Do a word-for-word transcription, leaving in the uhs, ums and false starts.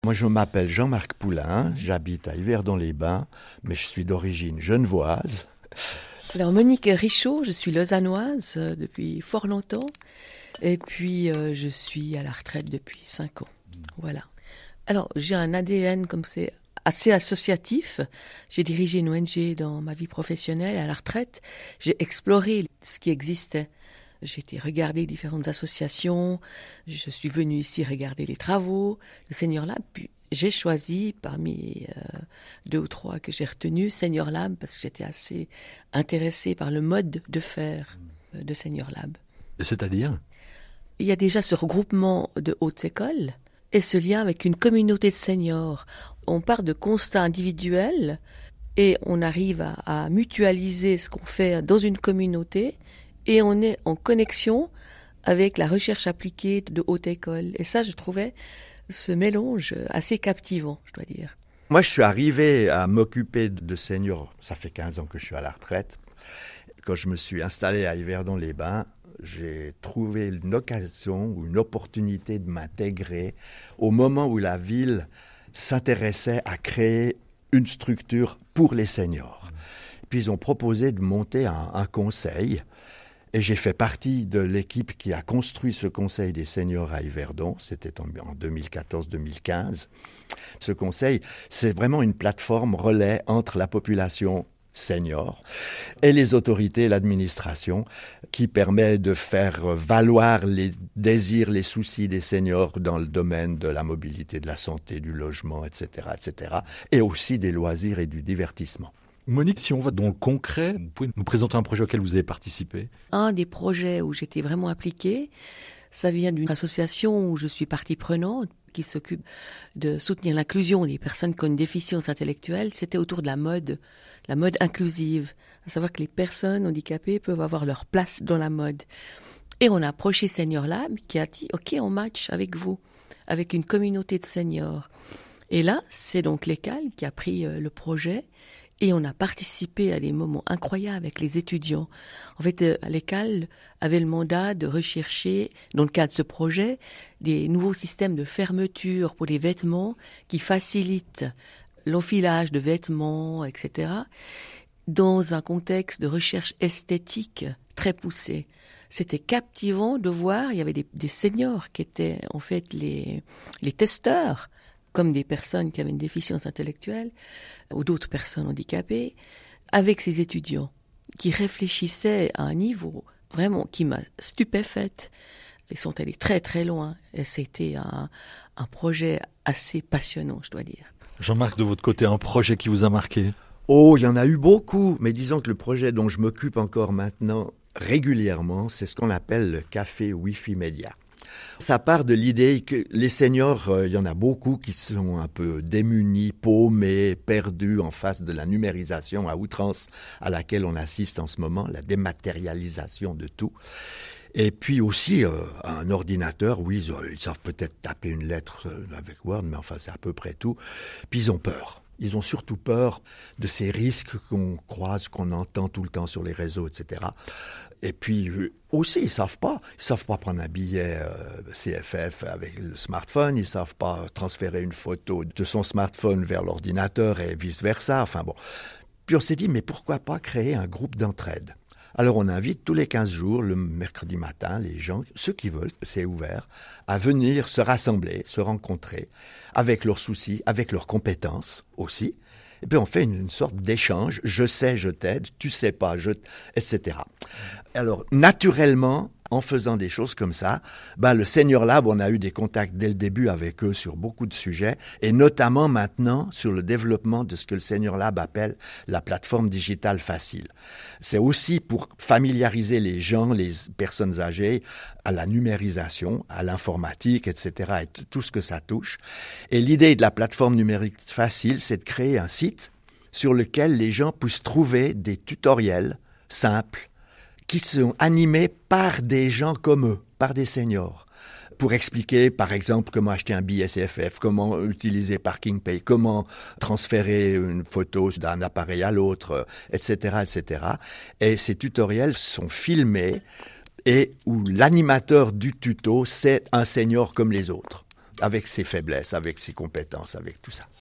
Moi, je m'appelle Jean-Marc Poulain, j'habite à Yverdon-les-Bains, mais je suis d'origine genevoise. Alors, Monique Richaud, je suis lausannoise euh, depuis fort longtemps, et puis euh, je suis à la retraite depuis cinq ans. Voilà. Alors, j'ai un A D N comme c'est assez associatif. J'ai dirigé une O N G dans ma vie professionnelle à la retraite. J'ai exploré ce qui existait. J'ai été regarder différentes associations. Je suis venue ici regarder les travaux, le Senior Lab. Puis j'ai choisi parmi euh, deux ou trois que j'ai retenus Senior Lab parce que j'étais assez intéressée par le mode de faire euh, de Senior Lab. C'est-à-dire ? Il y a déjà ce regroupement de hautes écoles et ce lien avec une communauté de seniors. On part de constats individuels et on arrive à, à mutualiser ce qu'on fait dans une communauté. Et on est en connexion avec la recherche appliquée de haute école. Et ça, je trouvais ce mélange assez captivant, je dois dire. Moi, je suis arrivé à m'occuper de seniors, ça fait quinze ans que je suis à la retraite. Quand je me suis installé à Yverdon-les-Bains, j'ai trouvé une occasion ou une opportunité de m'intégrer au moment où la ville s'intéressait à créer une structure pour les seniors. Puis ils ont proposé de monter un, un conseil. Et j'ai fait partie de l'équipe qui a construit ce conseil des seniors à Yverdon. C'était en, en deux mille quatorze deux mille quinze. Ce conseil, c'est vraiment une plateforme relais entre la population senior et les autorités, l'administration, qui permet de faire valoir les désirs, les soucis des seniors dans le domaine de la mobilité, de la santé, du logement, et cetera, et cetera, et aussi des loisirs et du divertissement. Monique, si on va dans le concret, vous pouvez nous présenter un projet auquel vous avez participé ? Un des projets où j'étais vraiment impliquée, ça vient d'une association où je suis partie prenante qui s'occupe de soutenir l'inclusion des personnes qui ont une déficience intellectuelle. C'était autour de la mode, la mode inclusive, à savoir que les personnes handicapées peuvent avoir leur place dans la mode. Et on a approché Senior Lab qui a dit « Ok, on match avec vous, avec une communauté de seniors ». Et là, c'est donc l'E C A L qui a pris euh, le projet. Et on a participé à des moments incroyables avec les étudiants. En fait, euh, l'E C A L avait le mandat de rechercher, dans le cadre de ce projet, des nouveaux systèmes de fermeture pour les vêtements qui facilitent l'enfilage de vêtements, et cetera, dans un contexte de recherche esthétique très poussé. C'était captivant de voir, il y avait des, des seniors qui étaient en fait les, les testeurs, comme des personnes qui avaient une déficience intellectuelle ou d'autres personnes handicapées, avec ces étudiants qui réfléchissaient à un niveau vraiment qui m'a stupéfaite. Ils sont allés très très loin et c'était un, un projet assez passionnant, je dois dire. Jean-Marc, de votre côté, un projet qui vous a marqué ? Oh, il y en a eu beaucoup, mais disons que le projet dont je m'occupe encore maintenant régulièrement, c'est ce qu'on appelle le café Wi-Fi Média. Ça part de l'idée que les seniors, euh, il y en a beaucoup qui sont un peu démunis, paumés, perdus en face de la numérisation à outrance à laquelle on assiste en ce moment, la dématérialisation de tout. Et puis aussi, euh, un ordinateur, oui, ils, ils savent peut-être taper une lettre avec Word, mais enfin, c'est à peu près tout. Puis ils ont peur. Ils ont surtout peur de ces risques qu'on croise, qu'on entend tout le temps sur les réseaux, et cetera. Et puis aussi, ils savent pas. Ils savent pas prendre un billet euh, C F F avec le smartphone. Ils savent pas transférer une photo de son smartphone vers l'ordinateur et vice-versa. Enfin bon. Puis on s'est dit, mais pourquoi pas créer un groupe d'entraide ? Alors on invite tous les quinze jours, le mercredi matin, les gens, ceux qui veulent, c'est ouvert, à venir se rassembler, se rencontrer, avec leurs soucis, avec leurs compétences aussi. Et puis on fait une, une sorte d'échange, je sais, je t'aide, tu sais pas, je, et cetera. Alors naturellement, en faisant des choses comme ça, ben le Senior Lab, on a eu des contacts dès le début avec eux sur beaucoup de sujets, et notamment maintenant sur le développement de ce que le Senior Lab appelle la plateforme digitale facile. C'est aussi pour familiariser les gens, les personnes âgées, à la numérisation, à l'informatique, et cetera, et t- tout ce que ça touche. Et l'idée de la plateforme numérique facile, c'est de créer un site sur lequel les gens puissent trouver des tutoriels simples, qui sont animés par des gens comme eux, par des seniors, pour expliquer, par exemple, comment acheter un billet C F F, comment utiliser Parking Pay, comment transférer une photo d'un appareil à l'autre, et cetera, et cetera. Et ces tutoriels sont filmés et où l'animateur du tuto, c'est un senior comme les autres. avec ses faiblesses, avec ses compétences, avec tout ça.